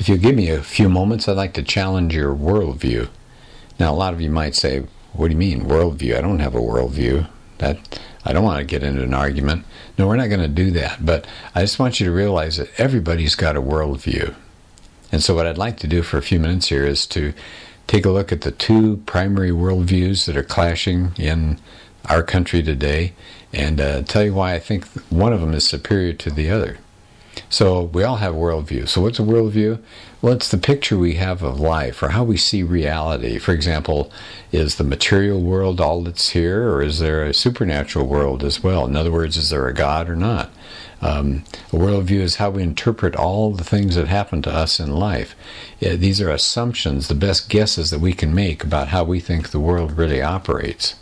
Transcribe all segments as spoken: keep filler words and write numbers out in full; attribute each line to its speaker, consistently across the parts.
Speaker 1: if you give me a few moments, I'd like to challenge your worldview. Now, a lot of you might say, what do you mean, worldview? I don't have a worldview. That I don't want to get into an argument. No, we're not going to do that. But I just want you to realize that everybody's got a worldview. And so what I'd like to do for a few minutes here is to take a look at the two primary worldviews that are clashing in our country today, and uh, tell you why I think one of them is superior to the other. So we all have worldview. So what's a worldview? Well, it's the picture we have of life, or how we see reality. For example, is the material world all that's here, or is there a supernatural world as well? In other words, is there a God or not? Um, a worldview is how we interpret all the things that happen to us in life. Yeah, these are assumptions, the best guesses that we can make about how we think the world really operates.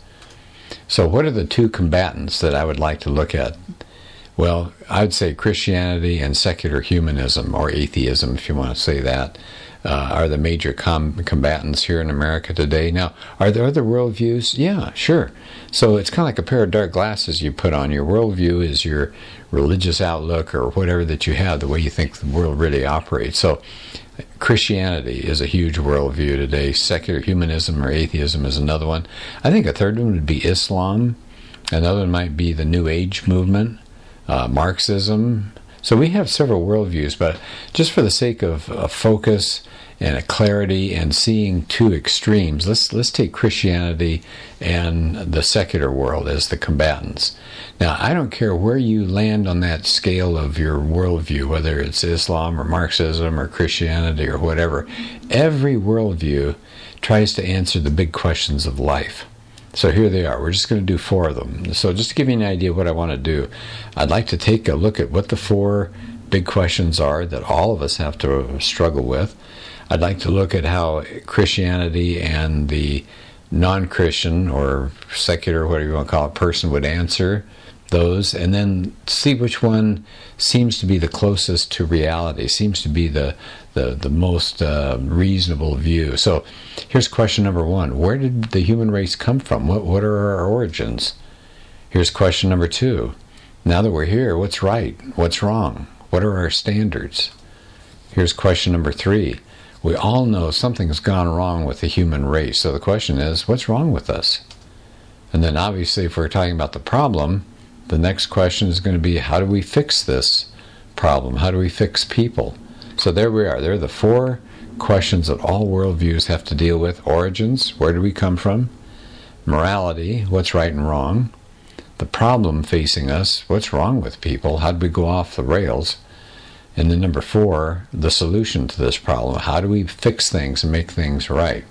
Speaker 1: So what are the two combatants that I would like to look at? Well, I would say Christianity and secular humanism, or atheism, if you want to say that, uh, are the major com- combatants here in America today. Now, are there other worldviews? Yeah, sure. So it's kind of like a pair of dark glasses you put on. Your worldview is your religious outlook, or whatever that you have, the way you think the world really operates. So Christianity is a huge worldview today. Secular humanism or atheism is another one. I think a third one would be Islam. Another one might be the New Age movement. Uh, Marxism. So we have several worldviews, but just for the sake of a focus and a clarity and seeing two extremes, let's let's take Christianity and the secular world as the combatants. Now, I don't care where you land on that scale of your worldview, whether it's Islam or Marxism or Christianity or whatever. Every worldview tries to answer the big questions of life. So here they are. We're just going to do four of them. So just to give you an idea of what I want to do, I'd like to take a look at what the four big questions are that all of us have to struggle with. I'd like to look at how Christianity and the non-Christian or secular, whatever you want to call it, person would answer those, and then see which one seems to be the closest to reality, seems to be the the, the most uh, reasonable view. So here's question number one. Where did the human race come from? What, what are our origins? Here's question number two. Now that we're here, what's right? What's wrong? What are our standards? Here's question number three. We all know something's gone wrong with the human race. So the question is, what's wrong with us? And then obviously, if we're talking about the problem, the next question is going to be, how do we fix this problem? How do we fix people? So there we are. There are the four questions that all worldviews have to deal with. Origins, where do we come from? Morality, what's right and wrong? The problem facing us, what's wrong with people? How do we go off the rails? And then number four, the solution to this problem. How do we fix things and make things right?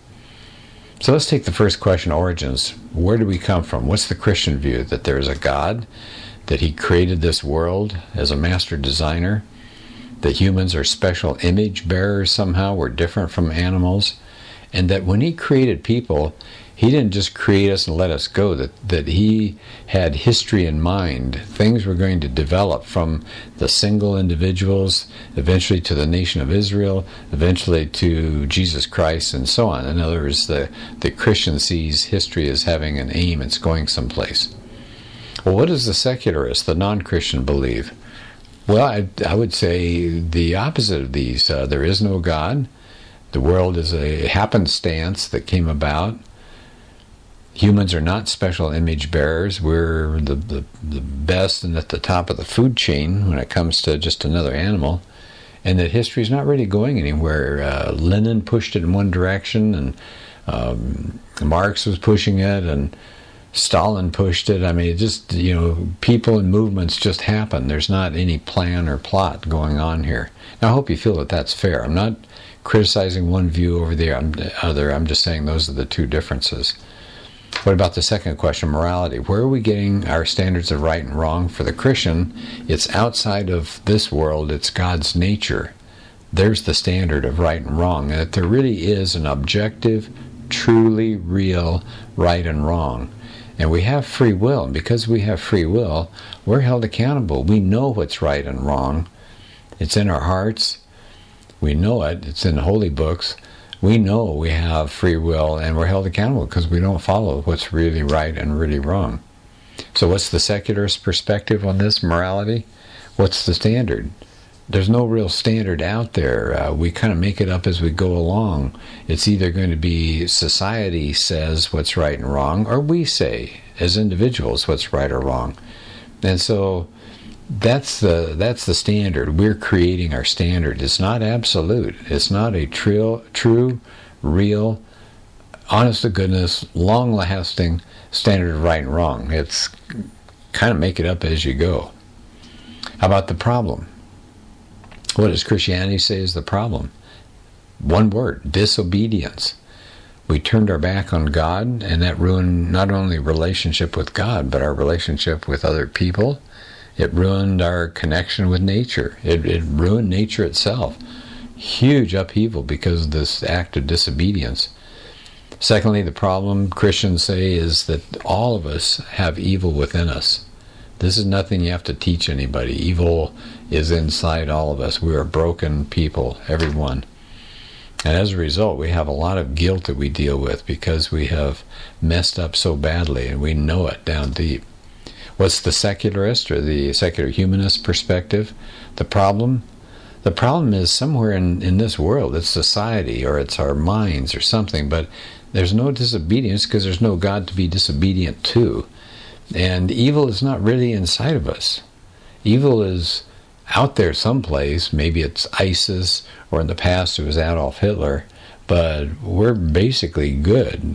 Speaker 1: So let's take the first question, origins. Where do we come from? What's the Christian view? That there is a God, that he created this world as a master designer, that humans are special image bearers somehow, we're different from animals, and that when he created people, he didn't just create us and let us go, that, that he had history in mind. Things were going to develop from the single individuals, eventually to the nation of Israel, eventually to Jesus Christ, and so on. In other words, the, the Christian sees history as having an aim, it's going someplace. Well, what does the secularist, the non-Christian, believe? Well, I, I would say the opposite of these. Uh, there is no God. The world is a happenstance that came about. Humans are not special image bearers. We're the, the, the best and at the top of the food chain when it comes to just another animal. And that history is not really going anywhere. Uh, Lenin pushed it in one direction, and um, Marx was pushing it, and Stalin pushed it. I mean, it just, you know, people and movements just happen. There's not any plan or plot going on here. Now, I hope you feel that that's fair. I'm not criticizing one view over the other. I'm just saying those are the two differences. What about the second question, morality? Where are we getting our standards of right and wrong? For the Christian, it's outside of this world. It's God's nature. There's the standard of right and wrong. And that there really is an objective, truly real right and wrong. And we have free will, and because we have free will, we're held accountable. We know what's right and wrong. It's in our hearts. We know it. It's in the holy books. We know we have free will, and we're held accountable because we don't follow what's really right and really wrong. So what's the secularist perspective on this morality? What's the standard? there's no real standard out there. Uh, we kind of make it up as we go along. It's either going to be society says what's right and wrong, or we say as individuals what's right or wrong. And so that's the that's the standard. We're creating our standard. It's not absolute. It's not a true, true, real, honest to goodness, long-lasting standard of right and wrong. It's kind of make it up as you go. How about the problem? What does Christianity say is the problem? One word: disobedience. We turned our back on God, and that ruined not only relationship with God, but our relationship with other people. It ruined our connection with nature. It, it ruined nature itself. Huge upheaval because of this act of disobedience. Secondly, the problem Christians say is that all of us have evil within us. This is nothing you have to teach anybody. Evil is inside all of us. We are broken people, everyone. And as a result, we have a lot of guilt that we deal with because we have messed up so badly, and we know it down deep. What's the secularist or the secular humanist perspective? The problem? The problem is somewhere in, in this world. It's society, or it's our minds or something, but there's no disobedience because there's no God to be disobedient to. And evil is not really inside of us. Evil is out there someplace. Maybe it's ISIS, or in the past it was Adolf Hitler, but we're basically good.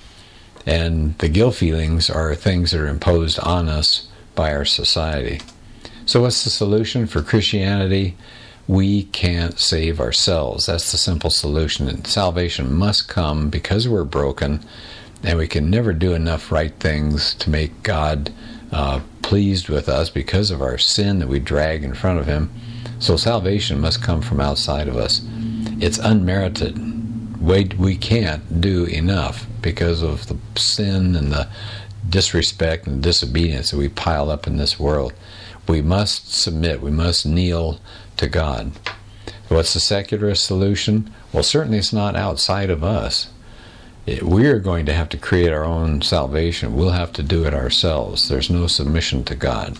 Speaker 1: And the guilt feelings are things that are imposed on us by our society. So what's the solution for Christianity? We can't save ourselves. That's the simple solution. And salvation must come because we're broken, and we can never do enough right things to make God uh, pleased with us because of our sin that we drag in front of Him. So salvation must come from outside of us. It's unmerited. We, we can't do enough because of the sin and the disrespect and disobedience that we pile up in this world. We must submit. We must kneel to God. What's the secularist solution? Well, certainly it's not outside of us. It, we're going to have to create our own salvation. We'll have to do it ourselves. There's no submission to God.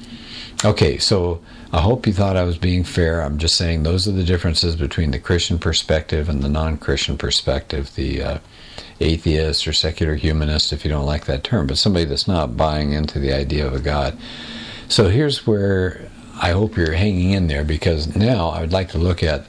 Speaker 1: Okay, so I hope you thought I was being fair. I'm just saying those are the differences between the Christian perspective and the non-Christian perspective, the uh, atheist or secular humanist, if you don't like that term, but somebody that's not buying into the idea of a God. So here's where I hope you're hanging in there, because now I would like to look at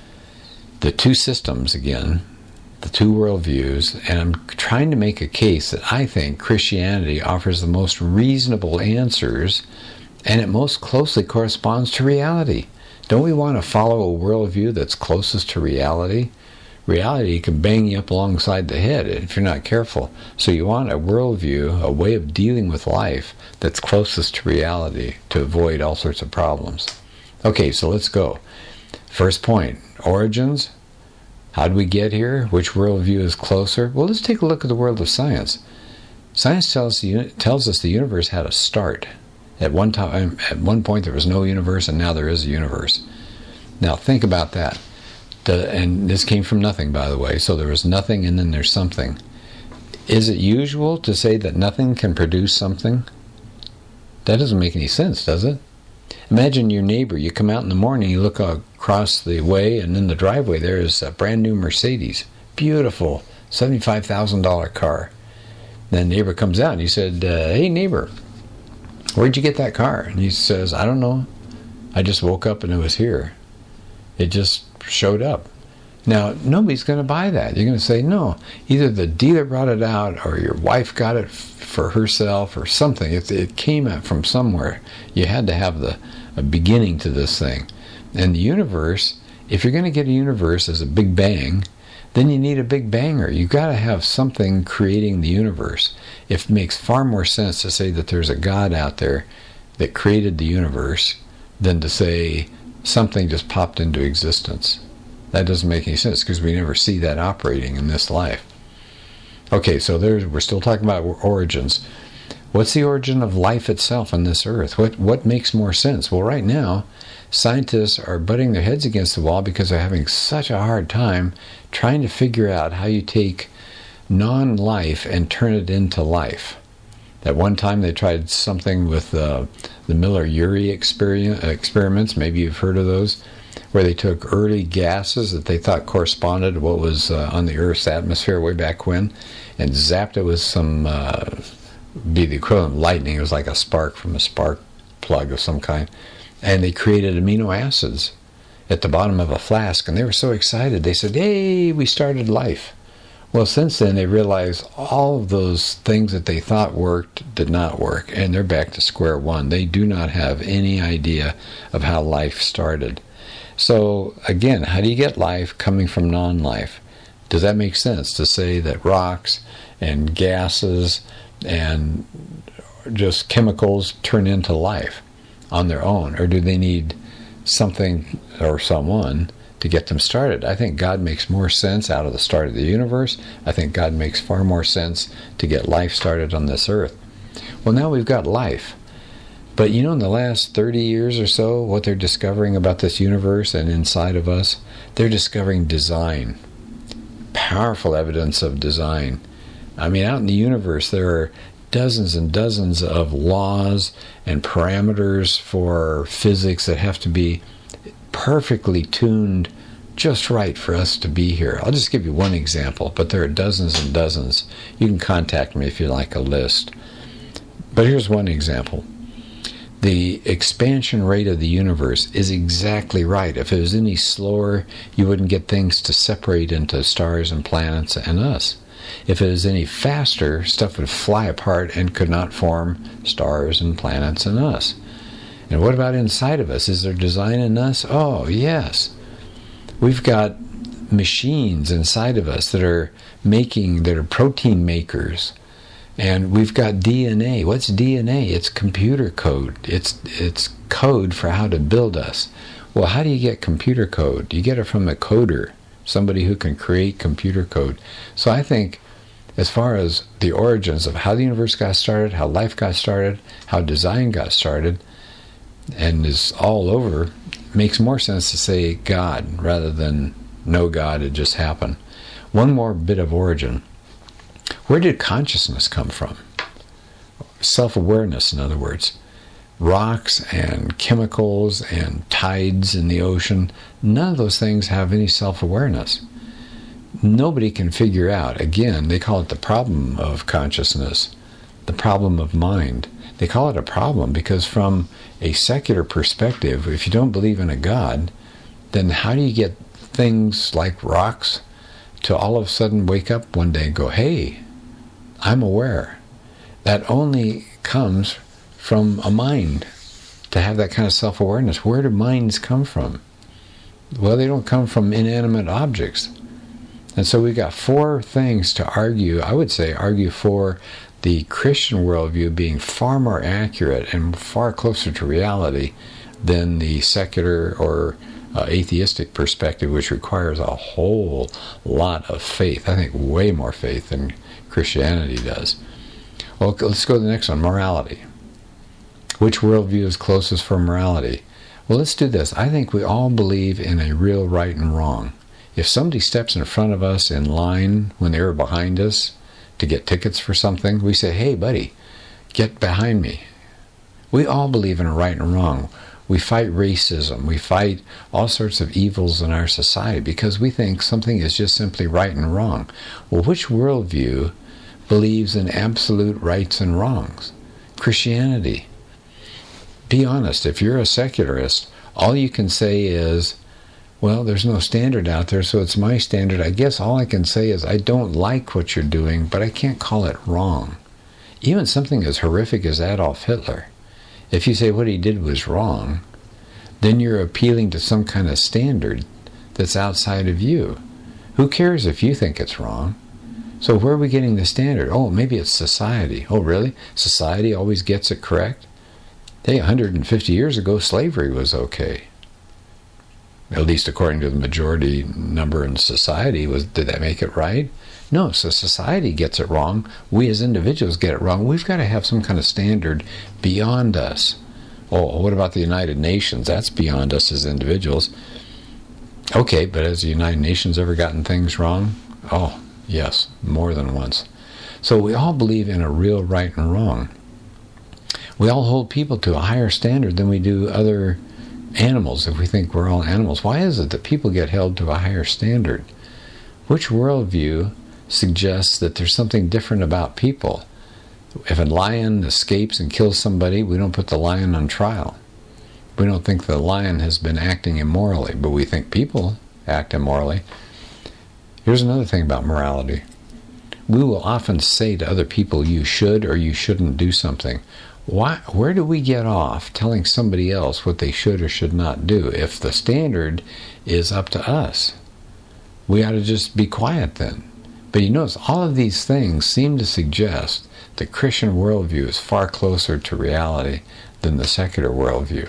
Speaker 1: the two systems again, the two worldviews, and I'm trying to make a case that I think Christianity offers the most reasonable answers, and it most closely corresponds to reality. Don't we want to follow a worldview that's closest to reality? Reality can bang you up alongside the head if you're not careful. So you want a worldview, a way of dealing with life that's closest to reality to avoid all sorts of problems. Okay, so let's go. First point, origins. How did we get here? Which worldview is closer? Well, let's take a look at the world of science. Science tells, tells us the universe had a start. At one time, at one point there was no universe, and now there is a universe. Now think about that. The, and this came from nothing, by the way. So there was nothing, and then there's something. Is it usual to say that nothing can produce something? That doesn't make any sense, does it? Imagine your neighbor. You come out in the morning, you look across the way, and in the driveway there is a brand new Mercedes. Beautiful, seventy-five thousand dollars car. Then the neighbor comes out and he said, uh, hey neighbor, where'd you get that car? And he says, I don't know. I just woke up and it was here. It just showed up. Now, nobody's going to buy that. You're going to say, no, either the dealer brought it out or your wife got it f- for herself or something. It, it came out from somewhere. You had to have the a beginning to this thing. And the universe, if you're going to get a universe as a big bang, then you need a big banger. You've got to have something creating the universe. It makes far more sense to say that there's a God out there that created the universe than to say something just popped into existence. That doesn't make any sense because we never see that operating in this life. Okay, so there's, we're still talking about origins. What's the origin of life itself on this earth? What what makes more sense? Well, right now, scientists are butting their heads against the wall because they're having such a hard time trying to figure out how you take non-life and turn it into life. At one time, they tried something with uh, the Miller-Urey experiments. Maybe you've heard of those, where they took early gases that they thought corresponded to what was uh, on the Earth's atmosphere way back when, and zapped it with some, uh, be the equivalent of lightning. It was like a spark from a spark plug of some kind. And they created amino acids at the bottom of a flask, and they were so excited. They said, "Hey, we started life." Well, since then, they realized all of those things that they thought worked did not work, and they're back to square one. They do not have any idea of how life started. So, again, how do you get life coming from non-life? Does that make sense to say that rocks and gases and just chemicals turn into life on their own? Or do they need something or someone to get them started? I think God makes more sense out of the start of the universe. I think God makes far more sense to get life started on this earth. Well, now we've got life. But you know, in the last thirty years or so, what they're discovering about this universe and inside of us, they're discovering design. Powerful evidence of design. I mean, out in the universe, there are dozens and dozens of laws and parameters for physics that have to be perfectly tuned just right for us to be here. I'll just give you one example, but there are dozens and dozens. You can contact me if you like a list. But here's one example. The expansion rate of the universe is exactly right. If it was any slower, you wouldn't get things to separate into stars and planets and us. If it was any faster, stuff would fly apart and could not form stars and planets and us. And what about inside of us? Is there design in us? Oh, yes. We've got machines inside of us that are making, that are protein makers. And we've got D N A. What's D N A? It's computer code. It's it's code for how to build us. Well, how do you get computer code? You get it from a coder, somebody who can create computer code. So I think as far as the origins of how the universe got started, how life got started, how design got started, and is all over, makes more sense to say God rather than no God, it just happened. One more bit of origin. Where did consciousness come from? Self-awareness, in other words. Rocks and chemicals and tides in the ocean, none of those things have any self-awareness. Nobody can figure out, again, they call it the problem of consciousness, the problem of mind. They call it a problem because from a secular perspective, if you don't believe in a God, then how do you get things like rocks to all of a sudden wake up one day and go, "Hey, I'm aware"? That only comes from a mind, to have that kind of self-awareness. Where do minds come from? Well, they don't come from inanimate objects. And so we've got four things to argue, I would say, argue for the Christian worldview being far more accurate and far closer to reality than the secular or uh, atheistic perspective, which requires a whole lot of faith. I think way more faith than Christianity does. Well, let's go to the next one, morality. Which worldview is closest for morality? Well, let's do this. I think we all believe in a real right and wrong. If somebody steps in front of us in line when they were behind us to get tickets for something, we say, "Hey, buddy, get behind me." We all believe in a right and wrong. We fight racism. We fight all sorts of evils in our society because we think something is just simply right and wrong. Well, which worldview believes in absolute rights and wrongs? Christianity. Be honest, if you're a secularist, all you can say is, well, there's no standard out there, so it's my standard. I guess all I can say is I don't like what you're doing, but I can't call it wrong. Even something as horrific as Adolf Hitler, if you say what he did was wrong, then you're appealing to some kind of standard that's outside of you. Who cares if you think it's wrong? So where are we getting the standard? Oh, maybe it's society. Oh, really? Society always gets it correct? Hey, one hundred fifty years ago, slavery was okay. At least according to the majority number in society. Was did that make it right? No, so society gets it wrong. We as individuals get it wrong. We've got to have some kind of standard beyond us. Oh, what about the United Nations? That's beyond us as individuals. Okay, but has the United Nations ever gotten things wrong? Oh, yes, more than once. So we all believe in a real right and wrong. We all hold people to a higher standard than we do other animals if we think we're all animals. Why is it that people get held to a higher standard? Which worldview suggests that there's something different about people? If a lion escapes and kills somebody, we don't put the lion on trial. We don't think the lion has been acting immorally, but we think people act immorally. Here's another thing about morality. We will often say to other people, you should or you shouldn't do something. Why? Where do we get off telling somebody else what they should or should not do if the standard is up to us? We ought to just be quiet then. But you notice all of these things seem to suggest the Christian worldview is far closer to reality than the secular worldview.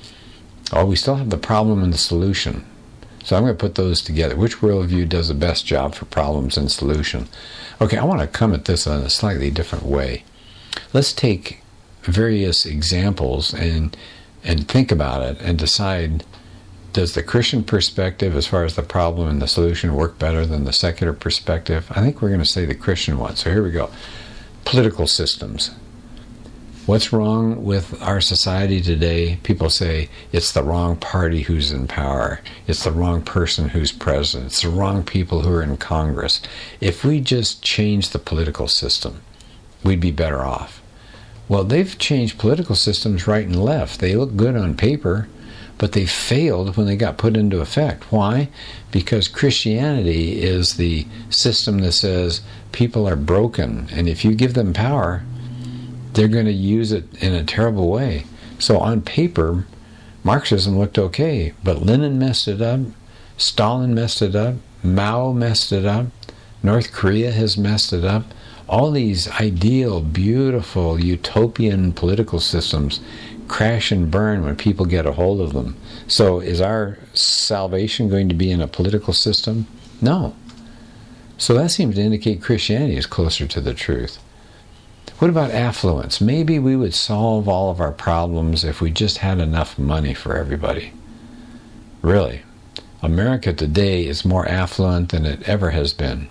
Speaker 1: Oh, we still have the problem and the solution. So I'm going to put those together. Which worldview does the best job for problems and solution? Okay, I want to come at this in a slightly different way. Let's take various examples and and think about it and decide, does the Christian perspective as far as the problem and the solution work better than the secular perspective? I think we're going to say the Christian one. So here we go. Political systems. What's wrong with our society today? People say it's the wrong party who's in power. It's the wrong person who's president. It's the wrong people who are in Congress. If we just change the political system, we'd be better off. Well, they've changed political systems right and left. They look good on paper, but they failed when they got put into effect. Why? Because Christianity is the system that says people are broken, and if you give them power, they're going to use it in a terrible way. So on paper, Marxism looked okay, but Lenin messed it up, Stalin messed it up, Mao messed it up, North Korea has messed it up. All these ideal, beautiful, utopian political systems crash and burn when people get a hold of them. So is our salvation going to be in a political system? No. So that seems to indicate Christianity is closer to the truth. What about affluence? Maybe we would solve all of our problems if we just had enough money for everybody. Really. America today is more affluent than it ever has been.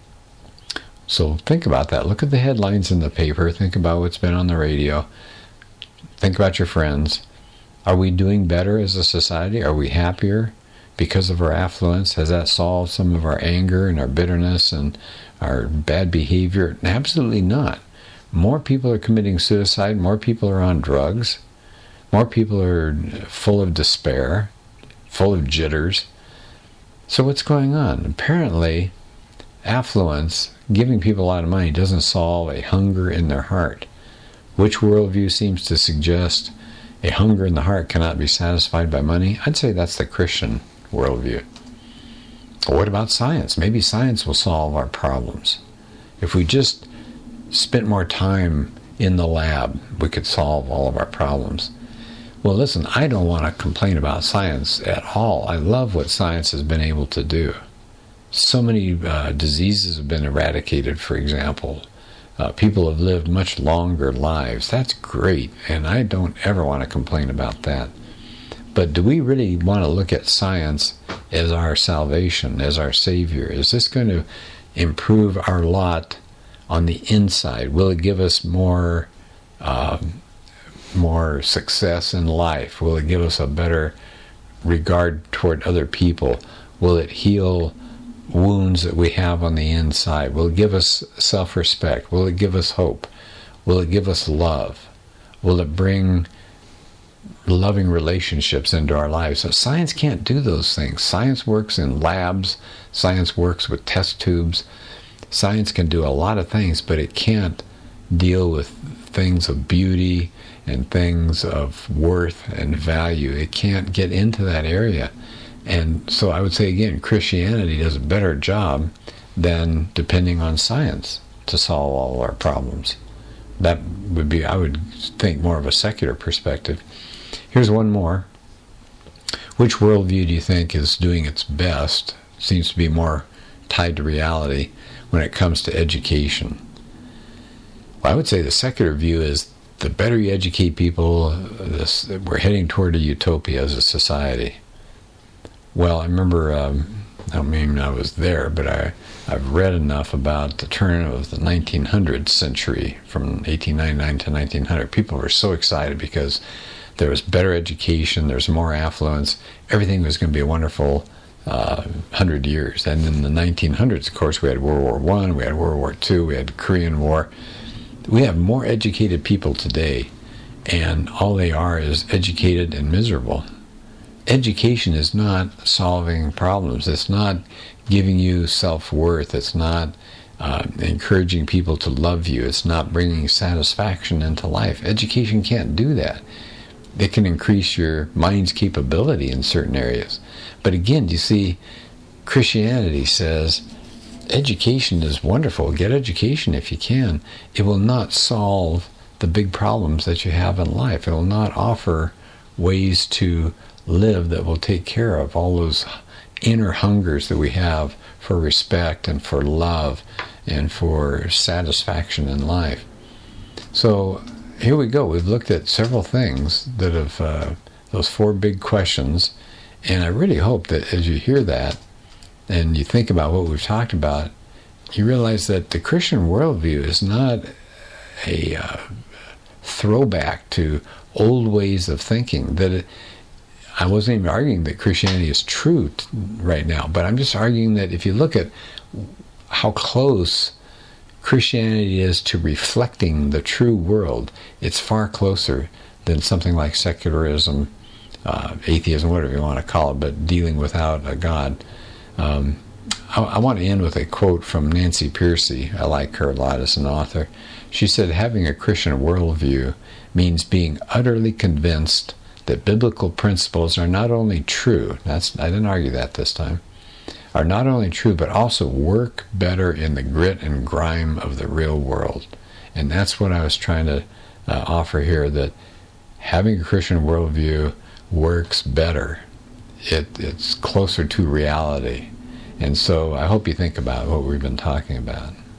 Speaker 1: So think about that. Look at the headlines in the paper. Think about what's been on the radio. Think about your friends. Are we doing better as a society? Are we happier because of our affluence? Has that solved some of our anger and our bitterness and our bad behavior? Absolutely not. More people are committing suicide. More people are on drugs. More people are full of despair, full of jitters. So what's going on? Apparently, affluence, giving people a lot of money, doesn't solve a hunger in their heart. Which worldview seems to suggest a hunger in the heart cannot be satisfied by money? I'd say that's the Christian worldview. What about science? Maybe science will solve our problems. If we just spent more time in the lab, we could solve all of our problems. Well, listen, I don't want to complain about science at all. I love what science has been able to do. So many uh, diseases have been eradicated, for example. Uh, people have lived much longer lives. That's great, and I don't ever want to complain about that. But do we really want to look at science as our salvation, as our Savior? Is this going to improve our lot on the inside? Will it give us more, uh, more success in life? Will it give us a better regard toward other people? Will it heal wounds that we have on the inside? Will it give us self-respect? Will it give us hope? Will it give us love? Will it bring loving relationships into our lives? So science can't do those things. Science works in labs. Science works with test tubes. Science can do a lot of things, but it can't deal with things of beauty and things of worth and value. It can't get into that area. And so I would say, again, Christianity does a better job than depending on science to solve all our problems. That would be, I would think, more of a secular perspective. Here's one more. Which worldview do you think is doing its best, seems to be more tied to reality, when it comes to education? Well, I would say the secular view is the better you educate people, this, we're heading toward a utopia as a society. Well, I remember um, I don't mean I was there, but I, I've read enough about the turn of the nineteen hundred century, from eighteen ninety-nine to nineteen hundred. People were so excited because there was better education, there was more affluence, everything was going to be a wonderful uh, hundred years. And in the nineteen hundreds, of course, we had World War One, we had World War Two, we had the Korean War. We have more educated people today, and all they are is educated and miserable. Education is not solving problems. It's not giving you self-worth. It's not uh, encouraging people to love you. It's not bringing satisfaction into life. Education can't do that. It can increase your mind's capability in certain areas. But again, you see, Christianity says education is wonderful. Get education if you can. It will not solve the big problems that you have in life. It will not offer ways to live that will take care of all those inner hungers that we have for respect and for love and for satisfaction in life. So here we go. We've looked at several things that have, uh, those four big questions, and I really hope that as you hear that and you think about what we've talked about, you realize that the Christian worldview is not a uh, throwback to old ways of thinking. That it, I wasn't even arguing that Christianity is true t- right now, but I'm just arguing that if you look at how close Christianity is to reflecting the true world, it's far closer than something like secularism, uh, atheism, whatever you want to call it, but dealing without a God. Um, I, I want to end with a quote from Nancy Pearcey. I like her a lot as an author. She said, having a Christian worldview means being utterly convinced that biblical principles are not only true, that's, I didn't argue that this time, are not only true, but also work better in the grit and grime of the real world. And that's what I was trying to uh, offer here, that having a Christian worldview works better. It, it's closer to reality. And so I hope you think about what we've been talking about.